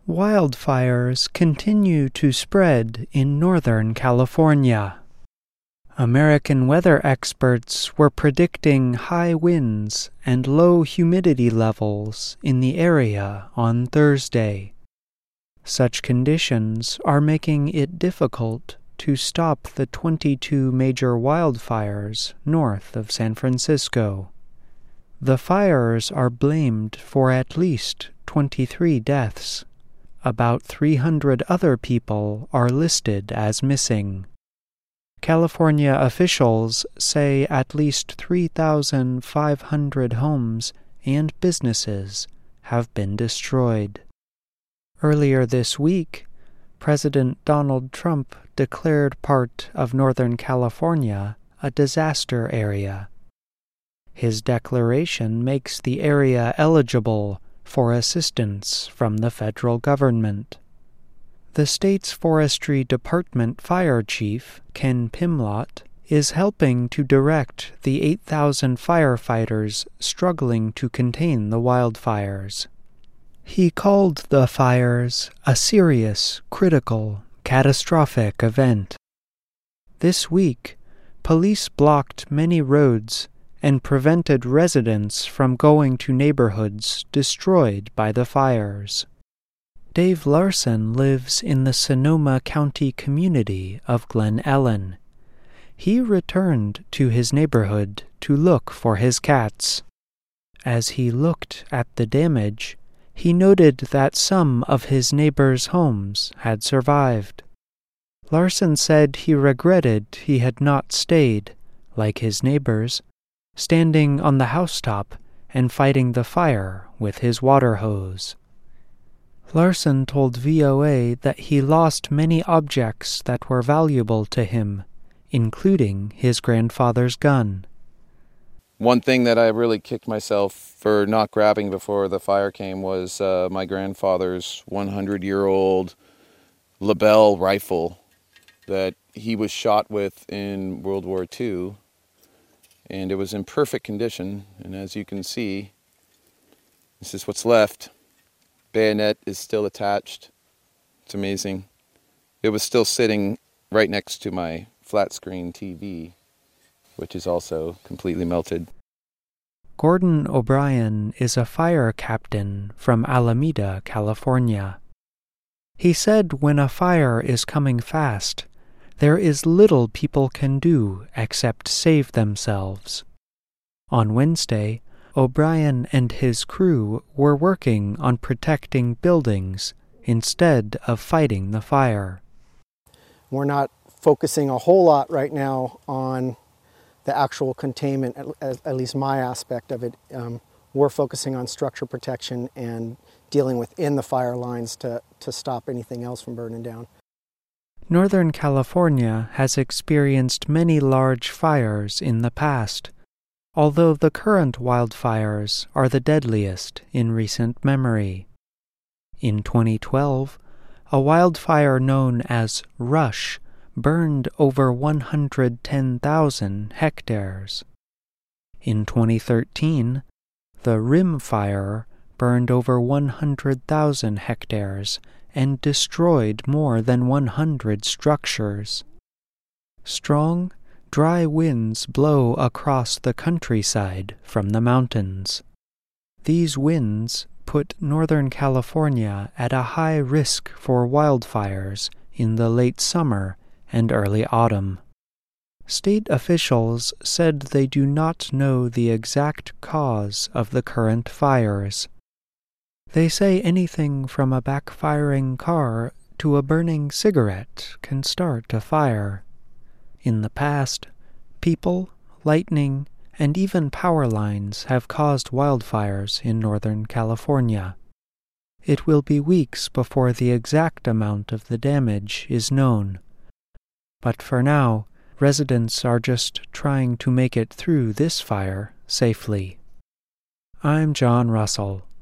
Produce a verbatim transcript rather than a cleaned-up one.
Wildfires continue to spread in Northern California. American weather experts were predicting high winds and low humidity levels in the area on Thursday. Such conditions are making it difficult to stop the twenty-two major wildfires north of San Francisco. The fires are blamed for at least twenty-three deaths. About three hundred other people are listed as missing. California officials say at least three thousand five hundred homes and businesses have been destroyed. Earlier this week, President Donald Trump declared part of Northern California a disaster area. His declaration makes the area eligible for assistance from the federal government. The state's Forestry Department Fire Chief, Ken Pimlott, is helping to direct the eight thousand firefighters struggling to contain the wildfires. He called the fires a serious, critical, catastrophic event. This week, police blocked many roads and prevented residents from going to neighborhoods destroyed by the fires. Dave Larson lives in the Sonoma County community of Glen Ellen. He returned to his neighborhood to look for his cats. As he looked at the damage, he noted that some of his neighbors' homes had survived. Larson said he regretted he had not stayed, like his neighbors, standing on the housetop and fighting the fire with his water hose. Larson told V O A that he lost many objects that were valuable to him, including his grandfather's gun. One thing that I really kicked myself for not grabbing before the fire came was uh, my grandfather's one hundred year old Lebel rifle that he was shot with in World War Two. And it was in perfect condition, and as you can see, this is what's left. Bayonet is still attached. It's amazing. It was still sitting right next to my flat screen T V, which is also completely melted. Gordon O'Brien is a fire captain from Alameda, California. He said when a fire is coming fast, there is little people can do except save themselves. On Wednesday, O'Brien and his crew were working on protecting buildings instead of fighting the fire. We're not focusing a whole lot right now on the actual containment, at, at least my aspect of it. Um, we're focusing on structure protection and dealing within the fire lines to, to stop anything else from burning down. Northern California has experienced many large fires in the past, although the current wildfires are the deadliest in recent memory. In twenty twelve, a wildfire known as Rush burned over one hundred ten thousand hectares. In twenty thirteen, the Rim Fire burned over one hundred thousand hectares and destroyed more than one hundred structures. Strong, dry winds blow across the countryside from the mountains. These winds put Northern California at a high risk for wildfires in the late summer and early autumn. State officials said they do not know the exact cause of the current fires. They say anything from a backfiring car to a burning cigarette can start a fire. In the past, people, lightning, and even power lines have caused wildfires in Northern California. It will be weeks before the exact amount of the damage is known. But for now, residents are just trying to make it through this fire safely. I'm John Russell.